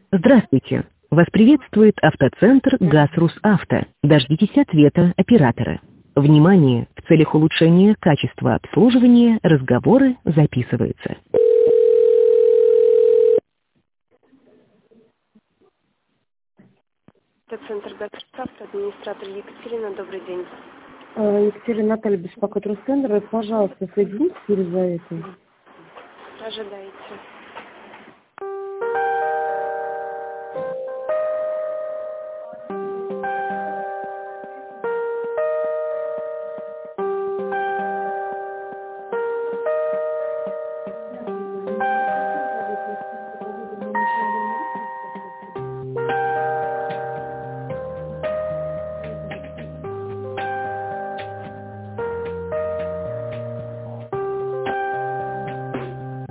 Здравствуйте. Вас приветствует автоцентр ГАЗ-Русавто. Дождитесь ответа оператора. Внимание! В целях улучшения качества обслуживания разговоры записываются. Автоцентр ГАЗ-Русавто, администратор Екатерина, добрый день. Екатерина, беспокоит Русцентр. Пожалуйста, соедините с Елизаветой. Ожидайте.